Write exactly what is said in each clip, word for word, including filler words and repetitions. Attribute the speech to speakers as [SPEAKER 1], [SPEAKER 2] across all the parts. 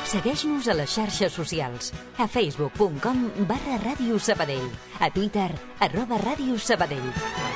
[SPEAKER 1] Segueix-nos a les xarxes socials, a facebook punt com barra Ràdio Sabadell, a Twitter, arroba Ràdio Sabadell.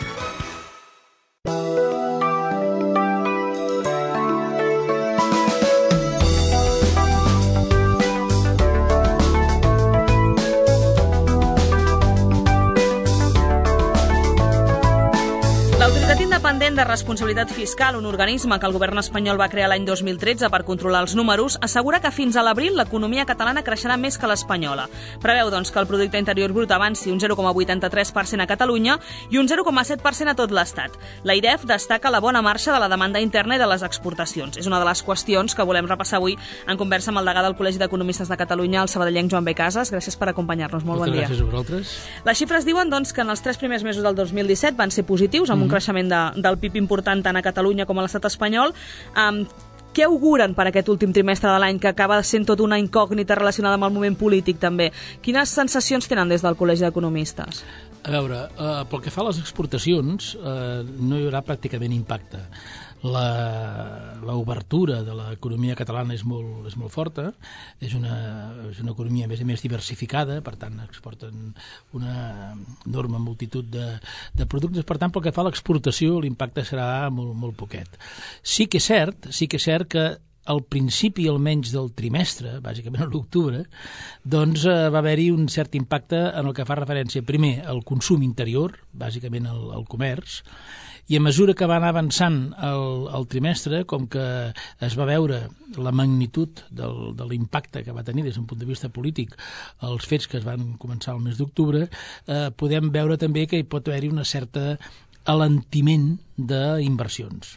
[SPEAKER 2] L'Autoritat Independent de Responsabilitat Fiscal, un organisme que el govern espanyol va crear l'any dos mil tretze per controlar els números, assegura que fins a l'abril l'economia catalana creixerà més que l'espanyola. Preveu, doncs, que el producte interior brut avanci un zero coma vuitanta-tres per cent a Catalunya i un zero coma set per cent a tot l'Estat. L'AIREF destaca la bona marxa de la demanda interna i de les exportacions. És una de les qüestions que volem repassar avui en conversa amb el degà del Col·legi d'Economistes de Catalunya, el sabadellenc Joan B. Casas. Gràcies per acompanyar-nos. Molt bon dia.
[SPEAKER 3] Moltes gràcies a vosaltres.
[SPEAKER 2] Les xifres diuen, doncs, que en els tres primers mesos del dos mil disset van ser positius, amb un creixement de, del P I B important tant a Catalunya com a l'estat espanyol. Um, què auguren per aquest últim trimestre de l'any, que acaba sent tot una incògnita relacionada amb el moment polític també? Quines sensacions tenen des del Col·legi d'Economistes?
[SPEAKER 3] A veure, eh, pel que fa a les exportacions, eh, no hi haurà pràcticament impacte. L'obertura de l'economia catalana és molt, és molt forta, és una, és una economia a més a més diversificada, per tant exporten una enorme multitud de, de productes, per tant pel que fa a l'exportació l'impacte serà molt, molt poquet. Sí que és cert, sí que és cert que al principi almenys del trimestre, bàsicament a l'octubre, doncs eh, va haver-hi un cert impacte en el que fa referència primer al consum interior, bàsicament al, al comerç, i a mesura que va anar avançant el, el trimestre, com que es va veure la magnitud del, de l'impacte que va tenir des d'un punt de vista polític els fets que es van començar el mes d'octubre, eh, podem veure també que hi pot haver-hi una certa alentiment d'inversions.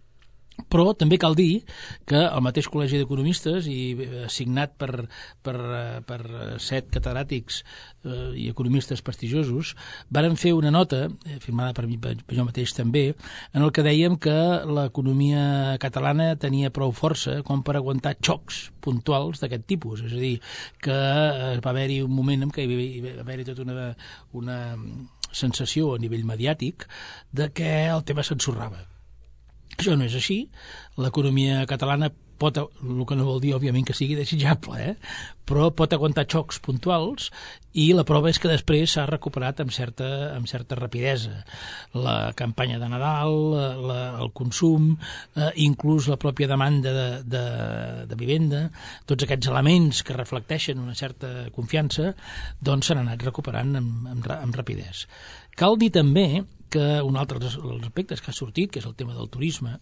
[SPEAKER 3] Però també cal dir que el mateix Col·legi d'Economistes, i signat per, per, per set catedràtics eh, i economistes prestigiosos, varen fer una nota, eh, firmada per mi, per jo mateix també, en el que dèiem que l'economia catalana tenia prou força com per aguantar xocs puntuals d'aquest tipus. És a dir, que eh, va haver-hi un moment en què hi va haver-hi tota una, una sensació a nivell mediàtic de que el tema s'ensorrava. Això no és així. L'economia catalana pot, el que no vol dir, òbviament, que sigui desitjable, eh? però pot aguantar xocs puntuals i la prova és que després s'ha recuperat amb certa, amb certa rapidesa. La campanya de Nadal, la, el consum, eh, inclús la pròpia demanda de, de, de vivenda, tots aquests elements que reflecteixen una certa confiança, doncs s'han anat recuperant amb, amb, amb rapidesa. Cal dir també que un altre dels aspectes que ha sortit, que és el tema del turisme,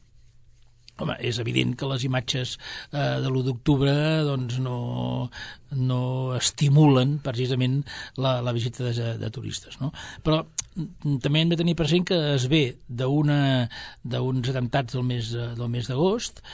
[SPEAKER 3] home, és evident que les imatges eh, de l'u d'octubre doncs no, no estimulen precisament la, la visita de, de turistes, no? Però també hem de tenir present que es ve d'una, d'uns atemptats del mes, del mes d'agost,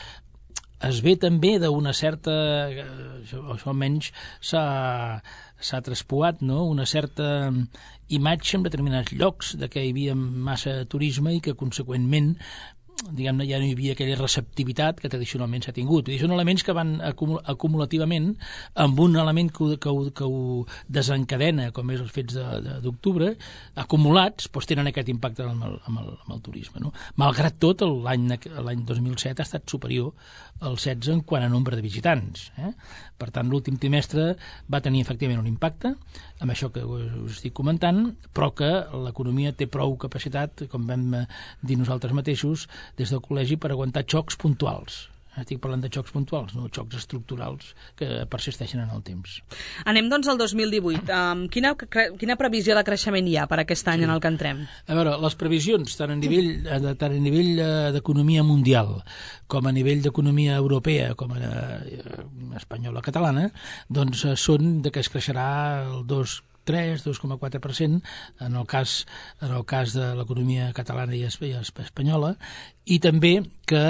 [SPEAKER 3] es ve també d'una certa, això, això almenys s'ha s'ha traspuat, no? Una certa imatge en determinats llocs de que hi havia massa turisme i que conseqüentment diguem-ne, ja no hi havia aquella receptivitat que tradicionalment s'ha tingut. I són elements que van acumul acumulativament amb un element que ho, que ho, que ho desencadena, com és els fets d'octubre, acumulats, doncs tenen aquest impacte amb el, amb el, amb el turisme. No? Malgrat tot, l'any dos mil set ha estat superior al setze en quant a nombre de visitants. Eh? Per tant, l'últim trimestre va tenir efectivament un impacte, amb això que us estic comentant, però que l'economia té prou capacitat, com vam dir nosaltres mateixos, des del col·legi, per aguantar xocs puntuals. Estic parlant de xocs puntuals, no xocs estructurals que persisteixen en el temps.
[SPEAKER 2] Anem, doncs, al dos mil divuit. Um, quina, quina previsió de creixement hi ha per aquest any sí. en el que entrem?
[SPEAKER 3] A veure, les previsions, tant a nivell, tant a nivell d'economia mundial com a nivell d'economia europea, com a espanyola catalana, doncs són de que es creixerà el dos tres, dos coma quatre per cent en el cas, en el cas de l'economia catalana i espanyola, i també que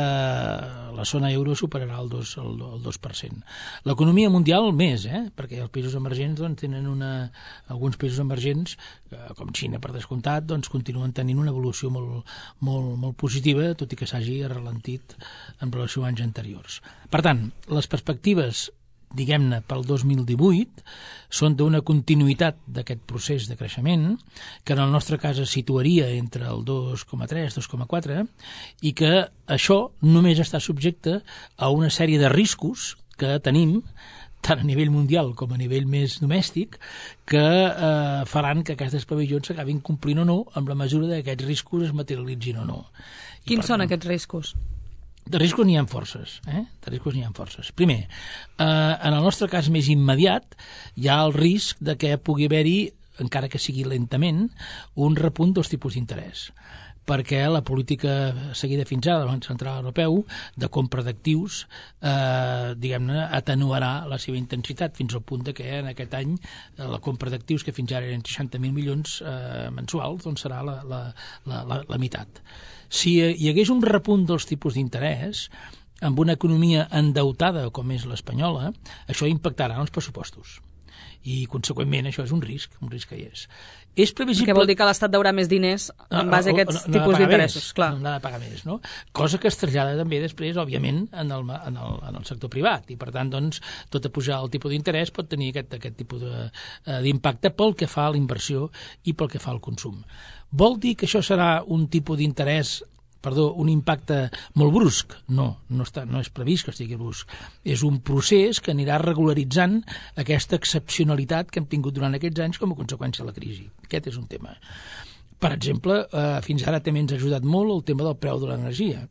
[SPEAKER 3] eh, la zona euro superarà el dos, el, el dos per cent. L'economia mundial més, eh? perquè els països emergents doncs, tenen una, alguns països emergents, eh, com Xina per descomptat, doncs, continuen tenint una evolució molt, molt, molt positiva, tot i que s'hagi ralentit en relació a anys anteriors. Per tant, les perspectives diguem-ne, pel dos mil divuit, són d'una continuïtat d'aquest procés de creixement, que en el nostre cas es situaria entre el dos coma tres, dos coma quatre, i que això només està subjecte a una sèrie de riscos que tenim, tant a nivell mundial com a nivell més domèstic, que eh, faran que aquestes previsions s'acabin complint o no, amb la mesura que aquests riscos es materialitzin o no. I
[SPEAKER 2] Quins són aquests riscos?
[SPEAKER 3] De riscos n'hi ha forces, eh? De riscos n'hi ha forces. Primer, eh, en el nostre cas més immediat, hi ha el risc de que pugui haver-hi, encara que sigui lentament, un repunt dels tipus d'interès, perquè la política seguida fins ara del Banc Central Europeu de compra d'actius eh, diguem-ne, atenuarà la seva intensitat fins al punt de que en aquest any la compra d'actius, que fins ara eren seixanta mil milions eh, mensuals, doncs serà la, la, la, la, la meitat. Si hi hagués un repunt dels tipus d'interès amb una economia endeutada com és l'espanyola, això impactarà en els pressupostos. I, conseqüentment, això és un risc, un risc que hi és. És previsible...
[SPEAKER 2] Que vol dir que l'Estat deurà més diners en base a aquests
[SPEAKER 3] no, no,
[SPEAKER 2] tipus d'interessos, clar.
[SPEAKER 3] No ha de pagar més, no? Cosa que es trasllada també després, òbviament, en el, en el, en el sector privat, i per tant, doncs, tot a pujar el tipus d'interès pot tenir aquest, aquest tipus d'impacte pel que fa a la inversió i pel que fa al consum. Vol dir que això serà un tipus d'interès perdó, un impacte molt brusc? No, no, està, no és previst que estigui brusc. És un procés que anirà regularitzant aquesta excepcionalitat que hem tingut durant aquests anys com a conseqüència de la crisi. Aquest és un tema. Per exemple, eh, fins ara també ens ha ajudat molt el tema del preu de l'energia.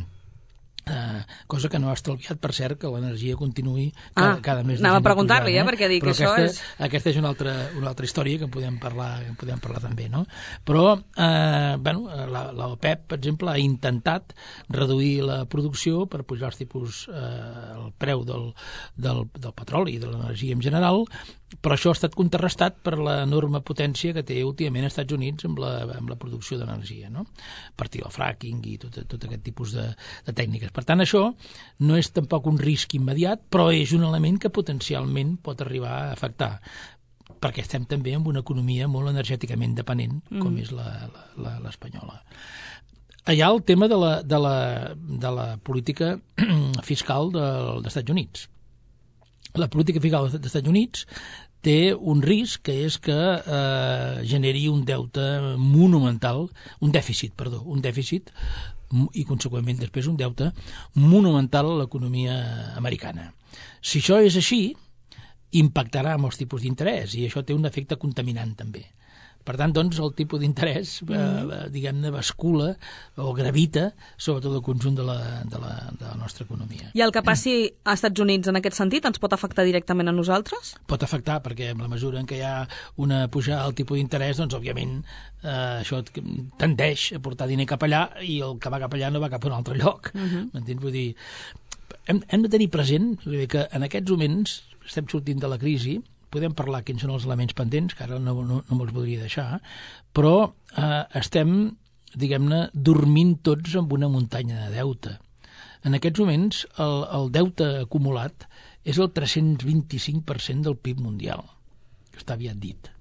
[SPEAKER 3] Uh, cosa que no ha estalviat, per cert, que l'energia continuï cada,
[SPEAKER 2] ah,
[SPEAKER 3] cada mes.
[SPEAKER 2] Anava a preguntar-li, eh? perquè dic
[SPEAKER 3] Però
[SPEAKER 2] que
[SPEAKER 3] aquesta,
[SPEAKER 2] això és...
[SPEAKER 3] Aquesta és una altra, una altra història que en podem parlar, que en podem parlar també, no? Però, eh, bueno, la, la OPEP, per exemple, ha intentat reduir la producció per pujar els tipus, eh, el preu del, del, del petroli i de l'energia en general, però això ha estat contrarrestat per l'enorme potència que té últimament als Estats Units amb la, amb la producció d'energia, no? A partir del fracking i tot, tot aquest tipus de, de tècniques. Per tant, això no és tampoc un risc immediat, però és un element que potencialment pot arribar a afectar, perquè estem també en una economia molt energèticament dependent, com mm. és l'espanyola. Hi ha el tema de la, de la, de la política fiscal de, dels Estats Units. La política fiscal dels Estats Units té un risc, que és que eh, generi un deute monumental, un dèficit, perdó, un dèficit i, conseqüentment, després un deute monumental a l'economia americana. Si això és així, impactarà amb els tipus d'interès i això té un efecte contaminant també. Per tant, doncs, el tipus d'interès, eh, diguem-ne, bascula o gravita sobre tot el conjunt de la, de, la, de la nostra economia.
[SPEAKER 2] I el que passi als Estats Units en aquest sentit ens pot afectar directament a nosaltres?
[SPEAKER 3] Pot afectar, perquè en la mesura en què hi ha una pujada al tipus d'interès, doncs, òbviament, eh, això tendeix a portar diner cap allà i el que va cap allà no va cap a un altre lloc. Uh-huh. M'entens? Vull dir, hem, hem de tenir present que en aquests moments estem sortint de la crisi. Podem parlar quins són els elements pendents, que ara no, no, no me'ls voldria deixar, però eh, estem, diguem-ne, dormint tots amb una muntanya de deute. En aquests moments, el, el deute acumulat és el tres-cents vint-i-cinc per cent del P I B mundial, que està aviat dit.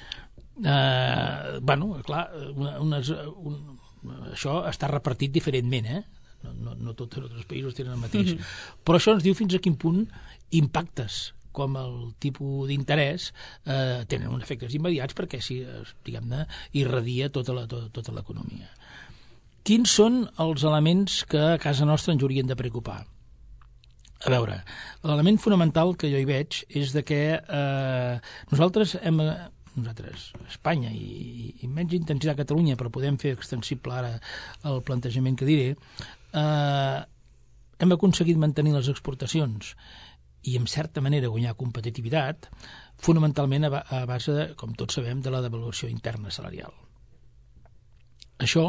[SPEAKER 3] Eh, bueno, clar, una, unes, un, això està repartit diferentment, eh? No, no, no tots els països tenen el mateix. Mm-hmm. Però això ens diu fins a quin punt impactes com el tipus d'interès eh, tenen uns efectes immediats perquè si, diguem-ne, irradia tota la, tota, tota l'economia. Quins són els elements que a casa nostra ens haurien de preocupar? A veure, l'element fonamental que jo hi veig és de que eh, nosaltres hem... nosaltres, Espanya i, i menys intensitat a Catalunya, però podem fer extensible ara el plantejament que diré, eh, hem aconseguit mantenir les exportacions i, en certa manera, guanyar competitivitat, fonamentalment a, a base, de, com tots sabem, de la devaluació interna salarial. Això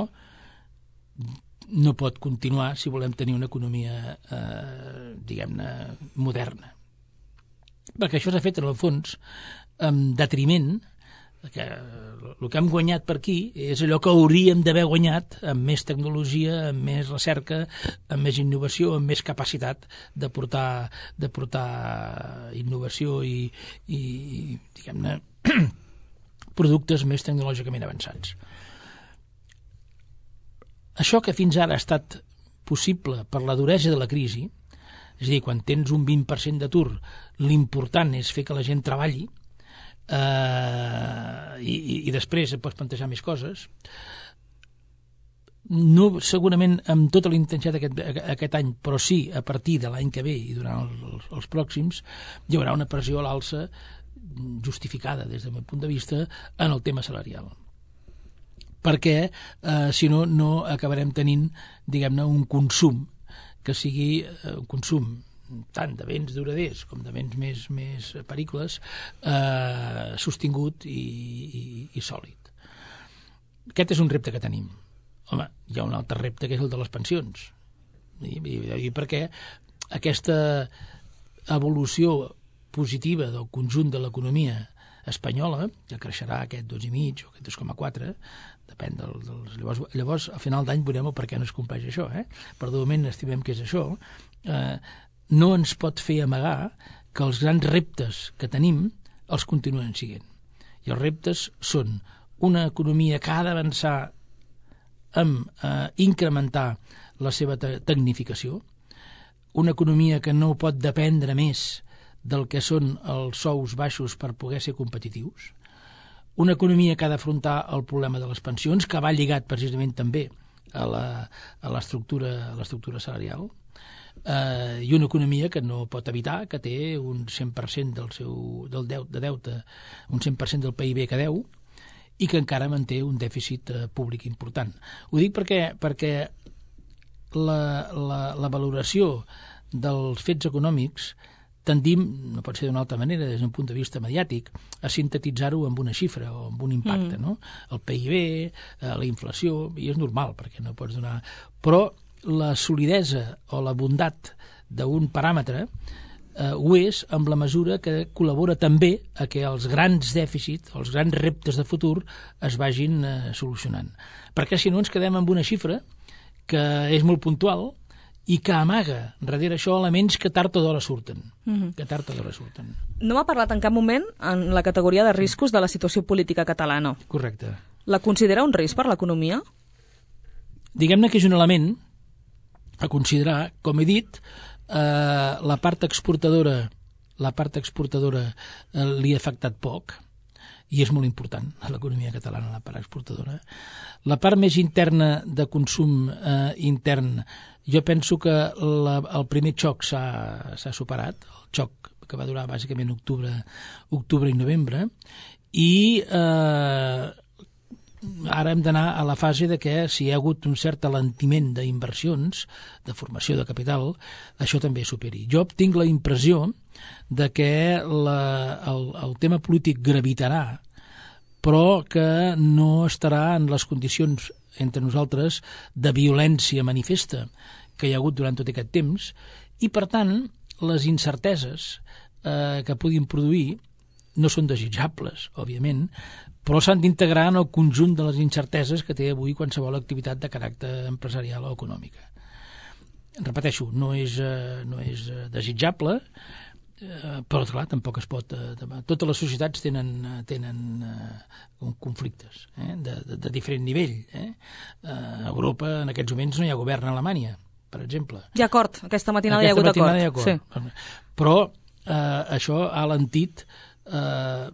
[SPEAKER 3] no pot continuar si volem tenir una economia, eh, diguem-ne, moderna. Perquè això s'ha fet, en el fons, en detriment que el que hem guanyat per aquí és allò que hauríem d'haver guanyat amb més tecnologia, amb més recerca, amb més innovació, amb més capacitat de portar, de portar innovació i, i diguem-ne, productes més tecnològicament avançats. Això que fins ara ha estat possible per la duresa de la crisi, és a dir, quan tens un vint per cent d'atur, l'important és fer que la gent treballi, Uh, i, i després et pots plantejar més coses, no segurament amb tota la intensitat aquest, aquest any, però sí a partir de l'any que ve i durant els, els pròxims, hi haurà una pressió a l'alça justificada des del meu punt de vista en el tema salarial. Perquè eh, si no, no acabarem tenint, diguem-ne, un consum que sigui eh, un consum tant de béns duraders com de béns més, més peribles eh, sostingut i, i, i sòlid. Aquest és un repte que tenim. Home, hi ha un altre repte que és el de les pensions. I, i, i perquè aquesta evolució positiva del conjunt de l'economia espanyola, que creixerà aquest dos i mig o aquest dos coma quatre, depèn del, dels... Llavors, llavors, a final d'any veurem per què no es compleix això, eh? Per de moment estimem que és això. Eh, no ens pot fer amagar que els grans reptes que tenim els continuen siguent. I els reptes són una economia que ha d'avançar amb eh, incrementar la seva te tecnificació, una economia que no pot dependre més del que són els sous baixos per poder ser competitius, una economia que ha d'afrontar el problema de les pensions, que va lligat precisament també a l'estructura salarial, eh, i una economia que no pot evitar que té un cent per cent del seu del deute, de deute, un cent per cent del P I B que deu, i que encara manté un dèficit eh, públic important. Ho dic perquè, perquè la, la, la valoració dels fets econòmics tendim, no pot ser d'una altra manera des d'un punt de vista mediàtic, a sintetitzar-ho amb una xifra o amb un impacte, mm. no? El P I B, eh, la inflació, i és normal perquè no pots donar... Però la solidesa o la bondat d'un paràmetre eh, ho és amb la mesura que col·labora també a que els grans dèficits, els grans reptes de futur es vagin eh, solucionant. Perquè si no ens quedem amb una xifra que és molt puntual i que amaga darrere això elements que tard o d'hora surten. Mm-hmm. Que tard o d'hora surten.
[SPEAKER 2] No m'ha parlat en cap moment en la categoria de riscos de la situació política catalana.
[SPEAKER 3] Correcte.
[SPEAKER 2] La considera un risc per l'economia?
[SPEAKER 3] Diguem-ne que és un element a considerar, com he dit, eh, la part exportadora, la part exportadora eh, li ha afectat poc, i és molt important a l'economia catalana, la part exportadora. La part més interna de consum eh, intern, jo penso que la, el primer xoc s'ha superat, el xoc que va durar bàsicament octubre, octubre i novembre, i eh, ara hem d'anar a la fase de que si hi ha hagut un cert alentiment d'inversions, de formació de capital, això també superi. Jo tinc la impressió de que la, el, el tema polític gravitarà, però que no estarà en les condicions entre nosaltres de violència manifesta que hi ha hagut durant tot aquest temps, i per tant les incerteses eh, que puguin produir no són desitjables, òbviament, però s'han d'integrar en el conjunt de les incerteses que té avui qualsevol activitat de caràcter empresarial o econòmica. Repeteixo, no és, eh, no és desitjable, eh, però clar, tampoc es pot... Eh, totes les societats tenen, tenen eh, conflictes eh, de, de, de diferent nivell. Eh? A Europa en aquests moments no hi ha govern a Alemanya, per exemple.
[SPEAKER 2] Hi ha acord, aquesta matinada hi ha hagut acord.
[SPEAKER 3] Hi ha acord. Sí. Però eh, això ha alentit eh,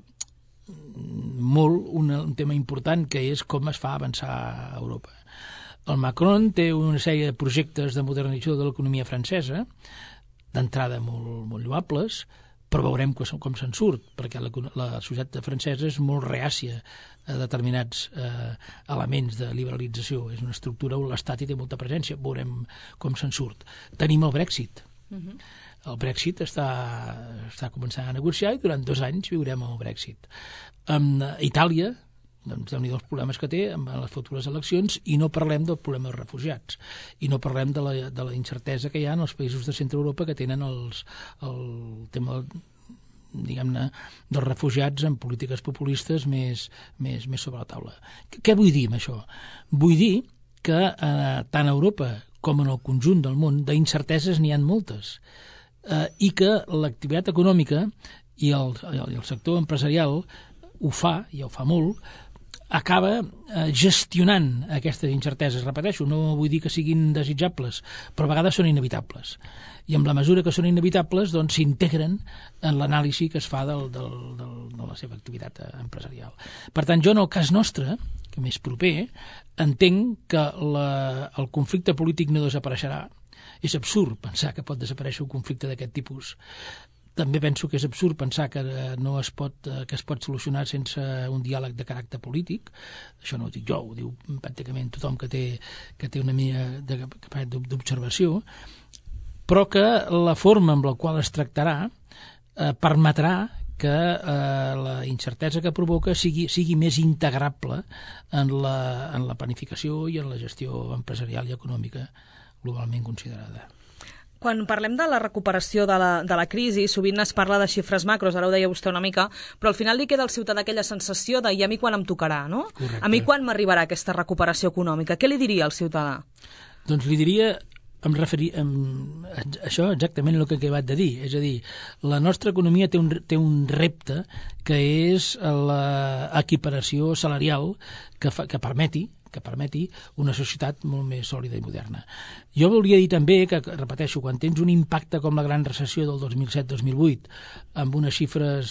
[SPEAKER 3] molt un, un tema important, que és com es fa avançar a Europa. El Macron té una sèrie de projectes de modernització de l'economia francesa, d'entrada molt, molt lloables, però veurem com se'n surt, perquè la, la societat francesa és molt reàcia a determinats eh, elements de liberalització. És una estructura on l'Estat hi té molta presència. Veurem com se'n surt. Tenim el Brexit. Uh-huh. El Brexit està, està començant a negociar i durant dos anys viurem el Brexit. Um, Itàlia, doncs, déu-n'hi-do els problemes que té amb les futures eleccions, i no parlem del problema dels refugiats, i no parlem de la, de la incertesa que hi ha en els països de centre Europa que tenen els, el tema, diguem-ne, dels refugiats en polítiques populistes més, més, més sobre la taula. Què vull dir amb això? Vull dir que eh, tant a Europa com en el conjunt del món d'incerteses n'hi ha moltes, eh, i que l'activitat econòmica i el, el sector empresarial ho fa, i ho fa molt, acaba eh, gestionant aquestes incerteses. Repeteixo, no vull dir que siguin desitjables, però a vegades són inevitables. I amb la mesura que són inevitables, doncs s'integren en l'anàlisi que es fa del, del, del, de la seva activitat empresarial. Per tant, jo en el cas nostre, més proper, entenc que la, el conflicte polític no desapareixerà. És absurd pensar que pot desaparèixer un conflicte d'aquest tipus. També penso que és absurd pensar que no es pot, que es pot solucionar sense un diàleg de caràcter polític. Això no ho dic jo, ho diu pràcticament tothom que té, que té una mica d'observació, però que la forma amb la qual es tractarà eh, permetrà que eh, la incertesa que provoca sigui, sigui més integrable en la, en la planificació i en la gestió empresarial i econòmica globalment considerada.
[SPEAKER 2] Quan parlem de la recuperació de la, de la crisi, sovint es parla de xifres macros, ara ho deia vostè una mica, però al final li queda al ciutadà aquella sensació de i a mi quan em tocarà, no?
[SPEAKER 3] Correcte.
[SPEAKER 2] A mi quan m'arribarà aquesta recuperació econòmica? Què li diria al ciutadà?
[SPEAKER 3] Doncs li diria, em referir, em, això exactament el que he acabat de dir, és a dir, la nostra economia té un, té un repte que és l'equiparació salarial que, fa, que permeti que permeti una societat molt més sòlida i moderna. Jo volia dir també que, repeteixo, quan tens un impacte com la gran recessió del dos mil set dos mil vuit, amb unes xifres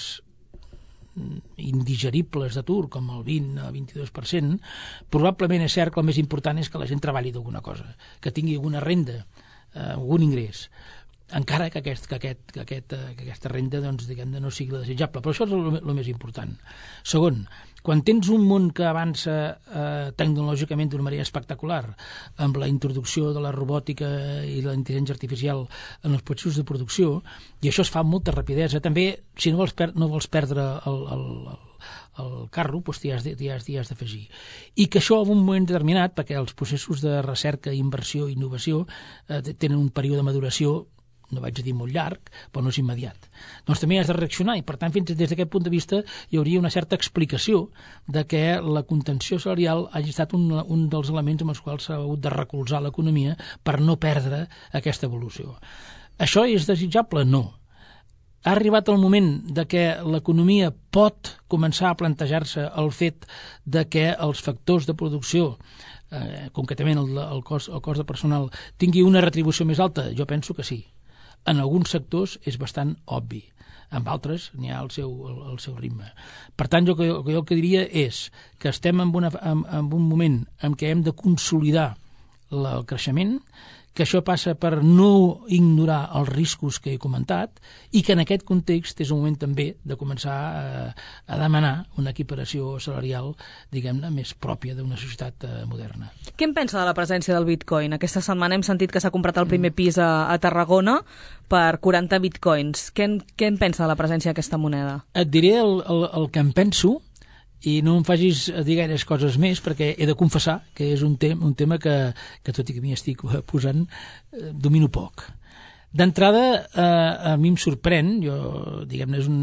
[SPEAKER 3] indigeribles d'atur, com el vint a vint-i-dos per cent, probablement és cert que el més important és que la gent treballi d'alguna cosa, que tingui alguna renda, eh, algun ingrés, encara que, aquest, que, aquest, que, aquest, que aquesta renda doncs, diguem-ne, no sigui la desitjable. Però això és el, el més important. Segon, quan tens un món que avança eh, tecnològicament d'una manera espectacular, amb la introducció de la robòtica i la intel·ligència artificial en els processos de producció, i això es fa amb molta rapidesa, també, si no vols, per, no vols perdre el, el, el el carro, doncs t'hi has, has, has d'afegir. I que això en un moment determinat, perquè els processos de recerca, inversió i innovació eh, tenen un període de maduració, no vaig dir molt llarg, però no és immediat. Doncs també has de reaccionar i, per tant, fins des d'aquest punt de vista hi hauria una certa explicació de que la contenció salarial hagi estat un, un dels elements amb els quals s'ha hagut de recolzar l'economia per no perdre aquesta evolució. Això és desitjable? No. Ha arribat el moment de que l'economia pot començar a plantejar-se el fet de que els factors de producció, eh, concretament el, el, cost, el cost de personal, tingui una retribució més alta? Jo penso que sí. En alguns sectors és bastant obvi. En altres n'hi ha el seu, el, el seu ritme. Per tant, jo, jo, jo el que diria és que estem en, una, en, en un moment en què hem de consolidar la, el creixement, que això passa per no ignorar els riscos que he comentat i que en aquest context és un moment també de començar a, a demanar una equiparació salarial, diguem-ne, més pròpia d'una societat eh, moderna.
[SPEAKER 2] Què en pensa de la presència del bitcoin? Aquesta setmana hem sentit que s'ha comprat el primer pis a, a Tarragona per quaranta bitcoins. Què en, què en pensa de la presència d'aquesta moneda?
[SPEAKER 3] Et diré el, el, el que en penso, i no em facis dir gaires coses més perquè he de confessar que és un, tem un tema que, que tot i que m'hi estic posant eh, domino poc. D'entrada eh, a mi em sorprèn, jo diguem-ne és un...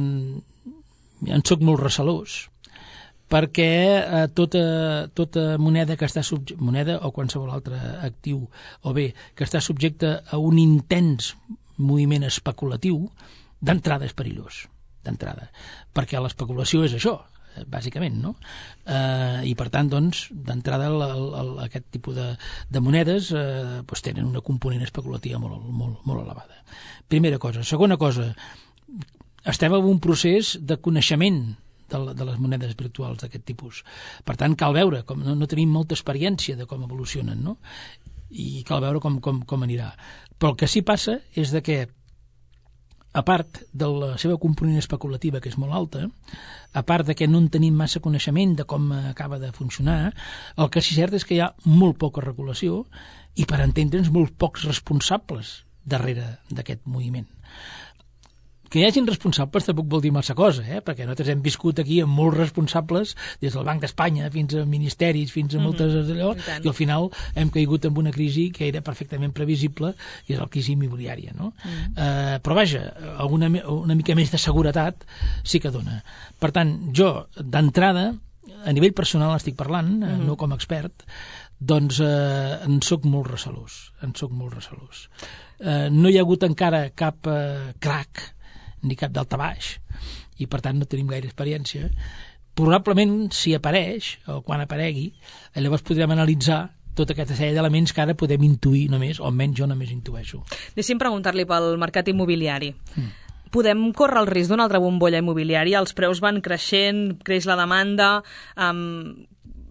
[SPEAKER 3] en soc molt recelós perquè eh, tota, tota moneda que està subje... moneda o qualsevol altre actiu o bé que està subjecte a un intens moviment especulatiu, d'entrada és perillós, d'entrada, perquè l'especulació és això, bàsicament, no? Eh, I per tant, doncs, d'entrada aquest tipus de, de monedes eh, doncs tenen una component especulativa molt, molt, molt elevada. Primera cosa. Segona cosa, estem en un procés de coneixement de, de les monedes virtuals d'aquest tipus. Per tant, cal veure, com no, no tenim molta experiència de com evolucionen, no? I cal veure com, com, com anirà. Però el que sí passa és de que a part de la seva component especulativa, que és molt alta, a part de que no en tenim massa coneixement de com acaba de funcionar, el que sí cert és que hi ha molt poca regulació i, per entendre'ns, molt pocs responsables darrere d'aquest moviment. Que hi hagin responsables tampoc vol dir massa cosa, eh? Perquè nosaltres hem viscut aquí amb molts responsables, des del Banc d'Espanya fins a ministeris, fins a moltes d'allò, mm-hmm. i al final hem caigut en una crisi que era perfectament previsible, que és la crisi immobiliària, no? Mm. Eh, però vaja, una, una mica més de seguretat sí que dona. Per tant, jo, d'entrada, a nivell personal estic parlant, mm-hmm. no com a expert, doncs eh, en soc molt recelós, en soc molt recelós. Eh, no hi ha hagut encara cap eh, crack ni cap daltabaix, i per tant no tenim gaire experiència. Probablement, si apareix, o quan aparegui, llavors podrem analitzar tota aquesta sèrie d'elements que ara podem intuir només, o almenys jo només intueixo.
[SPEAKER 2] Deixi'm preguntar-li pel mercat immobiliari.
[SPEAKER 3] Mm.
[SPEAKER 2] Podem córrer el risc d'una altra bombolla immobiliària? Els preus van creixent, creix la demanda... Um,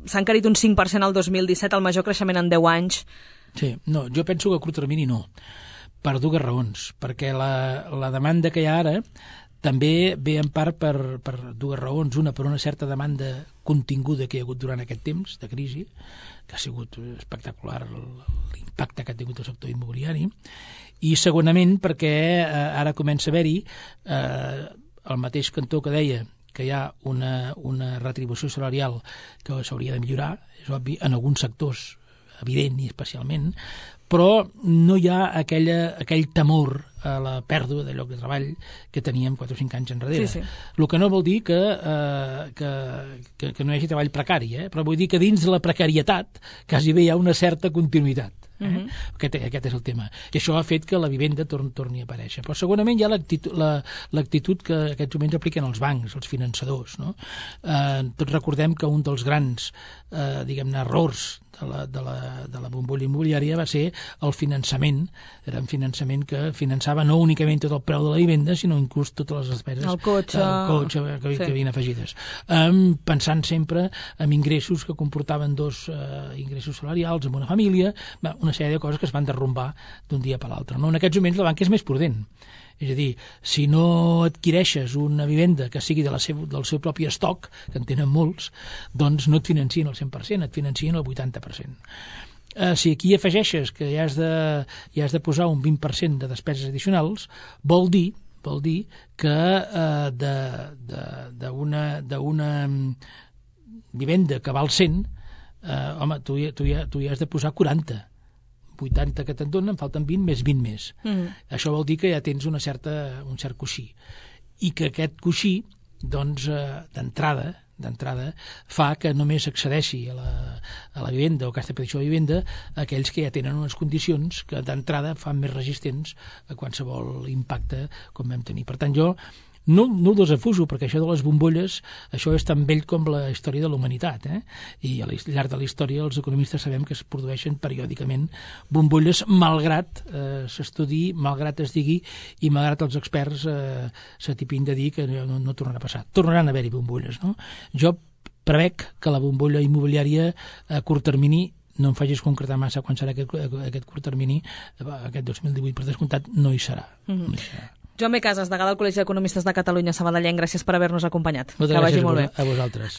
[SPEAKER 2] s'ha encarit un cinc per cent al dos mil disset, el major creixement en deu anys.
[SPEAKER 3] Sí, no, jo penso que a curt termini no, per dues raons, perquè la, la demanda que hi ha ara també ve en part per, per dues raons. Una, per una certa demanda continguda que hi ha hagut durant aquest temps de crisi, que ha sigut espectacular l'impacte que ha tingut el sector immobiliari, i segonament perquè eh, ara comença a haver-hi eh, el mateix cantó que deia que hi ha una, una retribució salarial que s'hauria de millorar, és obvi, en alguns sectors, evident i especialment, però no hi ha aquella, aquell temor a la pèrdua de lloc de treball que teníem quatre o cinc anys enrere.
[SPEAKER 2] Sí, sí. El
[SPEAKER 3] que no vol dir que, eh, que, que, que no hi hagi treball precari, eh? Però vull dir que dins de la precarietat quasi bé hi ha una certa continuïtat. Eh? Uh-huh. aquest, aquest és el tema. I això ha fet que la vivenda torni, torni a aparèixer. Però segurament hi ha l'actitud, la, l'actitud que en aquests moments apliquen els bancs, els finançadors. No? Eh, tots recordem que un dels grans eh, diguem-ne errors de la, de, la, de la bombolla immobiliària va ser el finançament. Era un finançament que finançava no únicament tot el preu de la vivenda, sinó inclús totes les despeses
[SPEAKER 2] el cotxe,
[SPEAKER 3] el cotxe que,
[SPEAKER 2] sí.
[SPEAKER 3] que havien afegides. Um, pensant sempre en ingressos que comportaven dos uh, ingressos salarials en una família, una sèrie de coses que es van derrumbar d'un dia per l'altre. No? En aquests moments la banca és més prudent. És a dir, si no adquireixes una vivenda que sigui de la seu, del seu propi estoc, que en tenen molts, doncs no et financien el cent per cent, et financien el vuitanta per cent. Uh, si aquí afegeixes que ja has, de, ja has de posar un vint per cent de despeses addicionals, vol dir vol dir que uh, d'una d'una vivenda que val cent, uh, home, tu, tu, ja, tu ja has de posar quaranta. vuitanta que te'n donen, en falten vint més vint més. Mm. Això vol dir que ja tens una certa, un cert coixí. I que aquest coixí, doncs, eh, d'entrada, d'entrada, fa que només accedeixi a la, a la vivenda o aquesta petició de vivenda aquells que ja tenen unes condicions que d'entrada fan més resistents a qualsevol impacte com vam tenir. Per tant, jo no, no ho desafuso, perquè això de les bombolles, això és tan vell com la història de la humanitat, eh? I al llarg de la història els economistes sabem que es produeixen periòdicament bombolles, malgrat eh, s'estudi, malgrat es digui i malgrat els experts eh, s'atipin de dir que no, no tornarà a passar. Tornaran a haver-hi bombolles, no? Jo prevec que la bombolla immobiliària a curt termini, no em facis concretar massa quan serà aquest, aquest curt termini, aquest dos mil divuit per descomptat, no hi serà. Mm-hmm. No hi serà.
[SPEAKER 2] Joan B. Casas, degà del Col·legi d'Economistes de Catalunya, sabadellenc, gràcies per haver-nos acompanyat.
[SPEAKER 3] Moltes
[SPEAKER 2] que
[SPEAKER 3] gràcies
[SPEAKER 2] vagi molt bé.
[SPEAKER 3] A vosaltres.